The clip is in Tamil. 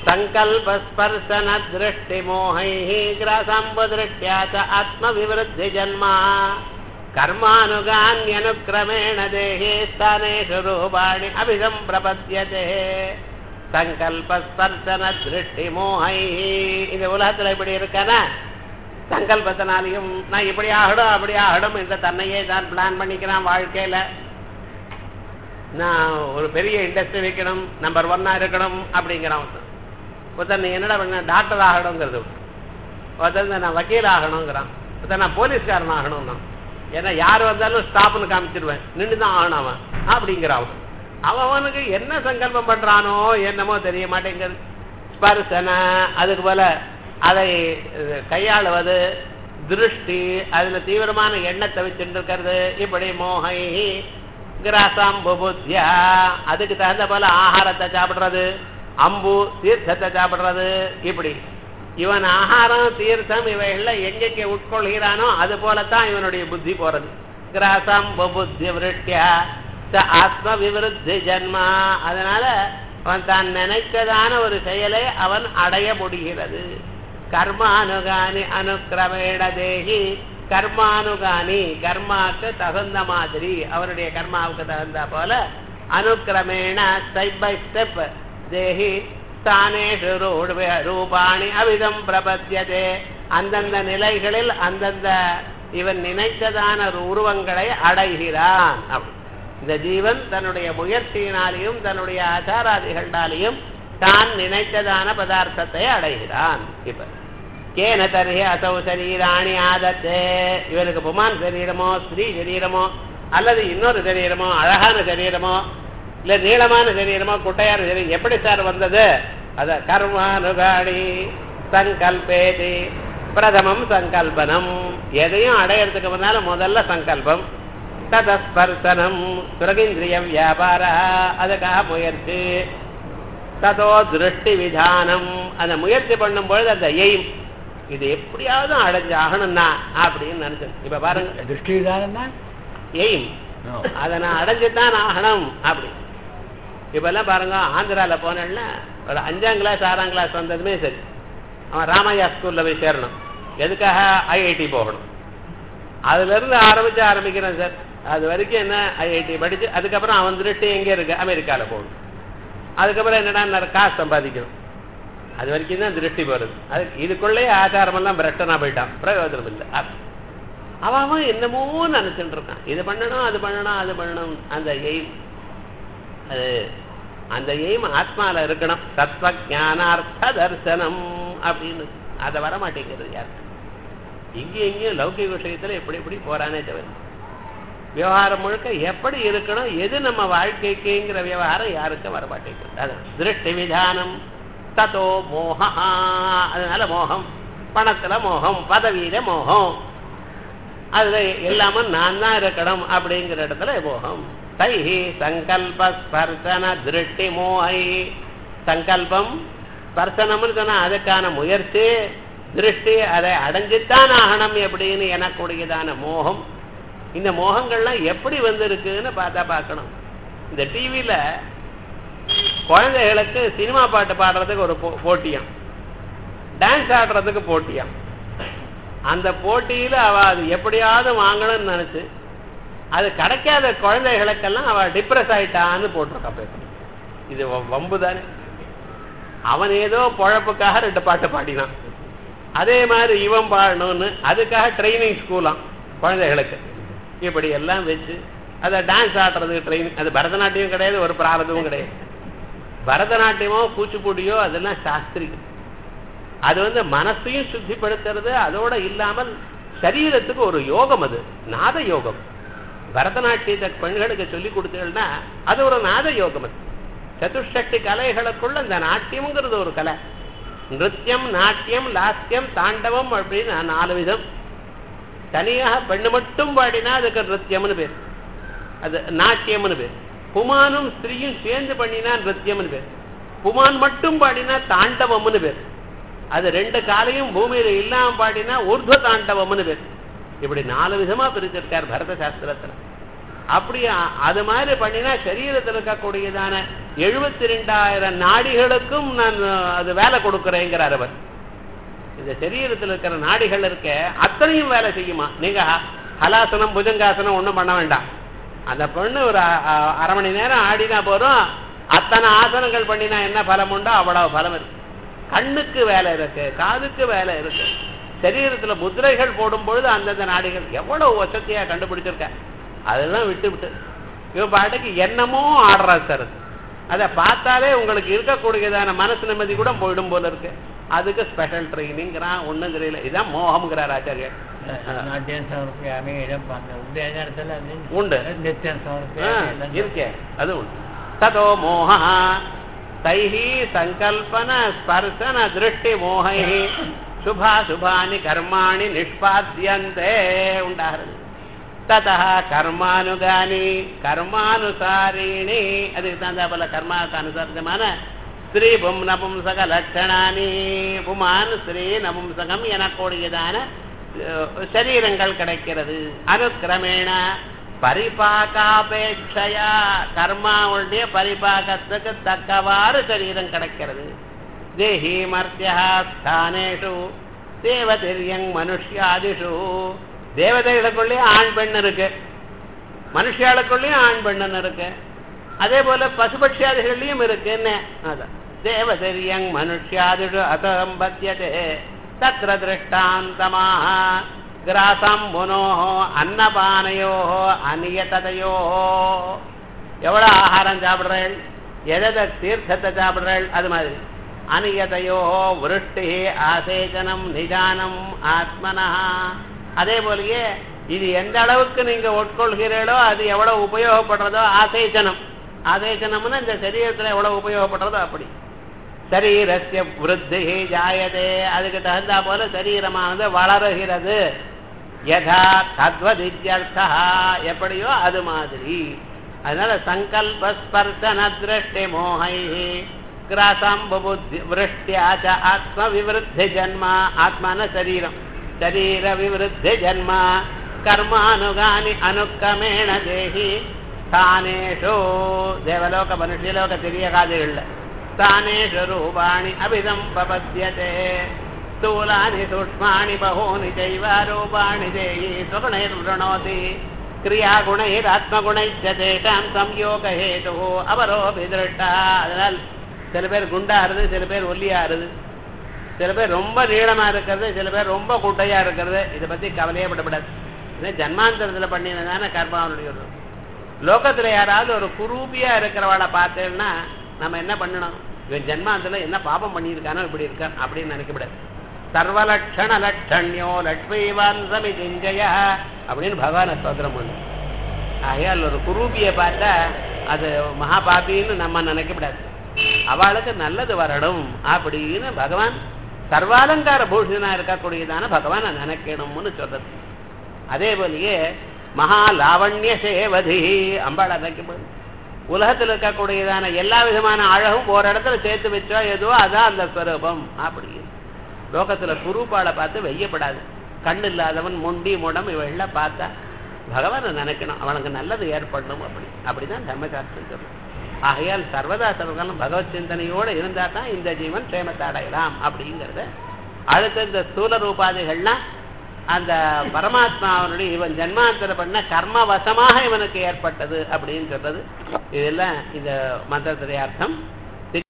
சங்கல்பஸ்பர்சன திருஷ்டி மோகைः கிராசம்புதிருஷ்ட்யா ச ஆத்மவிவருத்தி ஜன்மா கர்மானுகான்யனுக்ரமேண தேஹே ஸ்தானேஷு ரூபாணி அபிசம்பிரபத்யதே. சங்கல்பஸ்பர்சன திருஷ்டி மோகைः இந்த உலகத்துல இப்படி இருக்கானா சங்கல்பத்தினாலையும் நான் இப்படி ஆகணும் அப்படி ஆகணும் என்ற தன்னையே தான் பிளான் பண்ணிக்கிறான். வாழ்க்கையில நான் ஒரு பெரிய இண்டஸ்ட்ரி வைக்கணும், நம்பர் 1 இருக்கணும் அப்படிங்கிறான். ஒருத்தர் நீ என்னடா பண்ண டாக்டர் ஆகணுங்கிறது, ஒருத்தர் நான் வக்கீல் ஆகணுங்கிறான், ஒருத்தர் நான் போலீஸ்காரன் ஆகணும்னா. ஏன்னா யார் வந்தாலும் ஸ்டாப்னு காமிச்சிருவேன், நின்று தான் ஆகணும் அவன் அப்படிங்கிறான். அவனுக்கு என்ன சங்கல்பம் பண்றானோ என்னமோ தெரிய மாட்டேங்கிறது. ஸ்பர்சன அதுக்கு போல அதை கையாளுவது, திருஷ்டி அதுல தீவிரமான எண்ணத்தை வச்சுட்டு இருக்கிறது. இப்படி மோகை கிராசாம்புபுத்தியா அதுக்கு தகுந்த போல ஆகாரத்தை சாப்பிடுறது, அம்பு தீர்த்தத்தை சாப்பிடுறது. இப்படி இவன் ஆகாரம் தீர்த்தம் இவைகள்ல எங்கெங்கே உட்கொள்கிறானோ அது போலத்தான் இவனுடைய புத்தி போறது. கிராசாம்புபுத்தி விருஷ்டியா ஆத்ம விவருத்தி ஜன்மா. அதனால அவன் தான் நினைத்ததான ஒரு செயலை அவன் அடைய முடிகிறது. கர்மானுகானி அனுக்கிரமேண தேகி கர்மானுகானி கர்மாவுக்கு தகுந்த மாதிரி அவருடைய கர்மாவுக்கு தகுந்த போல அனுக்கிரமேண ஸ்டெப் பை ஸ்டெப் தேகி ஸ்தானேஷு ரூபாணி அவிதம் பிரபத்யதே அந்தந்த நிலைகளில் அந்தந்த இவன் நினைத்ததான உருவங்களை அடைகிறான். இந்த ஜீவன் தன்னுடைய முயற்சியினாலேயும் தன்னுடைய ஆச்சாராதிகளாலேயும் தான் நினைத்ததான பதார்த்தத்தை அடைகிறான். இப்ப கேன தர்ஹி அசௌ சரீராணி ஆதத்தே இவனுக்கு புமான் சரீரமோ ஸ்ரீ சரீரமோ அல்லது இன்னொரு சரீரமோ அழகான சரீரமோ இல்ல நீளமான சரீரமோ குட்டையான சரீரம் எப்படி சார் வந்தது? அத கர்மானுகாணி சங்கல்பேதி பிரதமம் சங்கல்பனம். எதையும் அடையறதுக்கு முன்னால முதல்ல சங்கல்பம், ததஸ்பர்சனம் சுரகேந்திரிய வியாபார அதுக்காக முயற்சி, ததோ திருஷ்டி விதானம் அந்த முயற்சி பண்ணும் பொழுது அந்த எய்ம் இது எப்படியாவது அடைஞ்சு ஆகணும்னா அப்படின்னு நினைச்சேன். இப்ப பாருங்க திருஷ்டி விதானம் தான் எய்ம், அதை நான் அடைஞ்சுதான் ஆகணும் அப்படி. இப்ப எல்லாம் பாருங்க ஆந்திரால போனேன்னா ஒரு 5ஆம் கிளாஸ் 6ஆம் கிளாஸ் வந்ததுமே சரி அவன் ராமையா ஸ்கூல்ல போய் சேரணும். எதுக்காக? ஐஐடி போகணும். அதுல இருந்து ஆரம்பிக்கிறேன் சார். அது வரைக்கும் என்ன ஐஐடி படிச்சு அதுக்கப்புறம் அவன் திருஷ்டி எங்கே இருக்கு? அமெரிக்கால போகணும். அதுக்கப்புறம் என்னடா காசு சம்பாதிக்கணும். அது வரைக்கும் தான் திருஷ்டி போறது. அது இதுக்குள்ளே ஆச்சாரமெல்லாம் பிரட்டனா போயிட்டான், பிரயோஜனம் இல்லை. அவன் என்னமோ நினைச்சுட்டு இருக்கான், இது பண்ணணும் அது பண்ணணும் அது பண்ணணும். அந்த எய்ம் அது அந்த எய்ம் ஆத்மால இருக்கணும். தத்துவ ஞானார்த்த தர்சனம் அப்படின்னு அதை வரமாட்டேங்கிறது யாரு. இங்கேயும் இங்கேயும் லௌகிக விஷயத்துல எப்படி எப்படி போறானே தவிர விவகாரம் முழுக்க எப்படி இருக்கணும், எது நம்ம வாழ்க்கைக்குங்கிற விவகாரம் யாருக்கும் வரமாட்டேங்குது. அது திருஷ்டி விதானம். ததோ மோகா அதனால மோகம், பணத்துல மோகம், பதவியில மோகம், அதுல எல்லாமும் நான் தான் இருக்கணும் அப்படிங்கிற இடத்துல மோகம். தைஹி சங்கல்ப ஸ்பர்சன திருஷ்டி மோகை. சங்கல்பம் ஸ்பர்சனம்னு சொன்னா அதுக்கான முயற்சி, திருஷ்டி அதை அடைஞ்சுத்தான் ஆகணும் எப்படின்னு எனக்குடையதான மோகம். இந்த மோகங்கள்லாம் எப்படி வந்திருக்குன்னு பார்த்தா பார்க்கணும். இந்த டிவியில குழந்தைகளுக்கு சினிமா பாட்டு பாடுறதுக்கு ஒரு போட்டியாம், டான்ஸ் ஆடுறதுக்கு போட்டியாம். அந்த போட்டியில அவ அது எப்படியாவது வாங்கணும்னு நினைச்சு அது கிடைக்காத குழந்தைகளுக்கெல்லாம் அவ டிப்ரெஸ் ஆயிட்டான்னு போட்டிருக்கா. இது வம்பு தானே. அவன் ஏதோ பொழப்புக்காக 2 பாட்டு பாடினான், அதே மாதிரி இவன் பாடணும்னு அதுக்காக ட்ரைனிங் ஸ்கூலாம் குழந்தைகளுக்கு. இப்படி எல்லாம் வச்சு அதை டான்ஸ் ஆடுறதுக்கு ட்ரைனிங். அது பரதநாட்டியம் கிடையாது, ஒரு பிராரதமும் கிடையாது. பரதநாட்டியமோ கூச்சிப்புடியோ அதெல்லாம் சாஸ்திரியம். அது மனசையும் சுத்திப்படுத்துறது, அதோட இல்லாமல் சரீரத்துக்கு ஒரு யோகம். அது நாத யோகம். பரதநாட்டியத்தை பெண்களுக்கு சொல்லி கொடுத்தீங்கன்னா அது ஒரு நாத யோகம். அது சதுஷ்டி கலைகளுக்குள்ள இந்த நாட்டியம்ங்கிறது ஒரு கலை. நிருத்தியம், நாட்டியம், லாஸ்யம், தாண்டவம் அப்படின்னு 4 விதம். தனியாக பெண்ணு மட்டும் பாடினா அதுக்கு நிருத்தியம்னு பேர், அது நாட்டியம்னு பேர். புமானும் ஸ்திரீயும் சேர்ந்து பண்ணினா நிருத்தியம்னு பேர். புமான் மட்டும் பாடினா தாண்டவம்னு பேர். அது 2 காலையும் பூமியில இல்லாம பாடினா ஊர்துவ தாண்டவம்னு பேர். இப்படி 4 விதமா பிரிச்சிருக்கார் பரத சாஸ்திரத்துல. அப்படி அது மாதிரி பண்ணினா சரீரத்தில் இருக்கக்கூடியதான 72,000 நாடிகளுக்கும் நான் அது வேலை கொடுக்குறேங்கிறார் அவர். இந்த சரீரத்தில் இருக்கிற நாடிகள் இருக்க அத்தனையும் வேலை செய்யுமா? நீங்க ஹலாசனம் புஜங்காசனம் ஒன்றும் பண்ண வேண்டாம். அந்த பொண்ணு ஒரு 1/2 மணி நேரம் ஆடினா போறோம், அத்தனை ஆசனங்கள் பண்ணினா என்ன பலம் உண்டோ அவ்வளவு பலம் இருக்கு. கண்ணுக்கு வேலை இருக்கு, காதுக்கு வேலை இருக்கு. சரீரத்துல முதிரைகள் போடும் பொழுது அந்தந்த நாடிகள் எவ்வளவு வசதியா கண்டுபிடிச்சிருக்க. அதெல்லாம் விட்டு விட்டு இவ பாட்டுக்கு என்னமோ ஆடுறா சார். அதை பார்த்தாலே உங்களுக்கு இருக்கக்கூடியதான மனசு நிம்மதி கூட போயிடும் போல இருக்கு. அதுக்கு ஸ்பெஷல் ட்ரைனிங்கிறான், ஒன்றும் தெரியல. இதுதான் மோகம்ங்கிறார் ஆச்சாரியர். உண்டு இருக்கே, அது உண்டு. ததோ மோக தைஹி சங்கல்பன ஸ்பர்சன திருஷ்டி மோகை சுபாசுபானி கர்மாணி நிஷ்பாத்தியந்தே உண்டாகிறது. ததா கர்மானுகானி கர்மானுசாரிணி, அதுக்கு தகுந்த போல கர்மாவுக்கு அனுசரிதமான ஸ்ரீ பும் நபும்சக லட்சணானி, புமான் ஸ்ரீ நபும்சகம் எனக்கூடியதான சரீரங்கள் கிடைக்கிறது. அனுக்கிரமேண பரிபாகாபேட்சையா கர்மாவுடைய பரிபாகத்துக்கு தக்கவாறு சரீரம் கிடைக்கிறது. தேஹி மர்த்தியா ஸ்தானேஷு தேவதிர்யங் மனுஷ்யாதிஷு, தேவதைகளுக்குள்ளேயும் ஆண் பெண் இருக்கு, மனுஷியாளுக்குள்ளேயும் ஆண் பெண்ணு இருக்கு. அதே போல பசுபட்சியாதிகள்லயும் இருக்கு. என்ன அதான் தேவதிர்யங் மனுஷ்யாதிஷு அதம்பத்யதே தத்ர திருஷ்டாந்தமாக கிராசம் முனோஹோ அன்னபானையோஹோ அநியததையோஹோ. எவ்வளோ ஆகாரம் சாப்பிட்றேள், எதை தீர்த்தத்தை சாப்பிட்றேள், அது மாதிரி அநியதையோஹோ விருஷ்டி ஆசேச்சனம் நிதானம் ஆத்மனா. அதே போலயே இது எந்த அளவுக்கு நீங்க உட்கொள்கிறீர்களோ அது எவ்வளவு உபயோகப்படுறதோ ஆசேச்சனம். ஆசேச்சனம்னு இந்த சரீரத்தில் எவ்வளவு உபயோகப்படுறதோ அப்படி. சரீரஸ்ய விருத்தி ஜாயதே, அதுக்கு தகுந்தா போல சரீரமானது வளருகிறது. யதா தத்வதித்யர்த்தா, எப்படியோ அது மாதிரி. அதனால சங்கல்ப ஸ்பர்சன திருஷ்டி மோகை கிராசம்ப புத்தி விருஷ்டியாச்ச ஆத்ம விவருத்தி ஜன்மா. ஆத்மான சரீரம், சரீர விவருத்தி ஜன்மா கர்மானுகானி அனுக்கமேண தேஹி ஸ்தானேஷு, தேவலோக மனுஷலோக தெரிய காதுகள்ல ஸ்தானேஷு ரூபாணி அபிசம்பபத்யதே ஸ்தூலானி சூக்ஷ்மாணி பகூனி சைவ ரூபாணி தேயி ஸ்வகுணைர்விருணோதி கிரியாகுணைராத்மகுணைச்ச தேஷாம் சம்யோக ஹேது அவரோபி திருஷ்டா. அதனால் சில பேர் குண்டாருது, சில பேர் ஒல்லியாருது, சில பேர் ரொம்ப நீளமா இருக்கிறது, சில பேர் ரொம்ப குட்டையா இருக்கிறது. இதை பத்தி கவலையே படப்படாது. இது ஜன்மாந்தரத்துல பண்ணினதான கர்மாவனுடைய ஒரு லோகத்துல யாராவது ஒரு குரூபியா இருக்கிறவாளை பார்த்தேன்னா நம்ம என்ன பண்ணணும், இவன் ஜன்மாந்தத்துல என்ன பாபம் பண்ணியிருக்கானோ இப்படி இருக்கான் அப்படின்னு நினைக்கப்படாது. சர்வலட்சண லட்சண்யோ லட்சுமிவான் சமிதிஞ்சய அப்படின்னு பகவான ஸ்தோத்திரம் பண்ணு. ஆகையால் ஒரு குரூபியை பார்த்தா அது மகாபாபின்னு நம்ம நினைக்கப்படாது. அவளுக்கு நல்லது வரணும் அப்படின்னு பகவான் சர்வாலங்கார பூஷணா இருக்கக்கூடியதான பகவான் நினைக்கணும்னு சொல்றது. அதே போலயே மகா லாவண்ய சேவதி அம்பாள் நினைக்கப்படும். உலகத்தில் இருக்கக்கூடியதான எல்லா விதமான அழகும் ஒரு இடத்துல சேர்த்து வச்சோ ஏதோ அதான் அந்த ஸ்வரூபம். அப்படி லோகத்துல குரூப்பாளை பார்த்து வெய்யப்படாது. கண்ணு இல்லாதவன் முண்டி முடம் இவெல்லாம் பார்த்தா பகவானை நினைக்கணும், அவனுக்கு நல்லது ஏற்படணும். அப்படிதான் தர்மசாஸ்திரம் சொல்லும். ஆகையால் சர்வதா சர்வகாலம் பகவத் சிந்தனையோடு இருந்தா தான் இந்த ஜீவன் க்ஷேமத்தை அடையலாம் அப்படிங்கிறத. அடுத்த இந்த ஸ்தூல ரூபாதிகள்லாம் அந்த பரமாத்மாவனுடைய இவன் ஜன்மாந்தர பண்ண கர்மவசமாக இவனுக்கு ஏற்பட்டது அப்படின்னு சொல்றது. இதெல்லாம் இந்த மந்திரத்துடைய அர்த்தம்.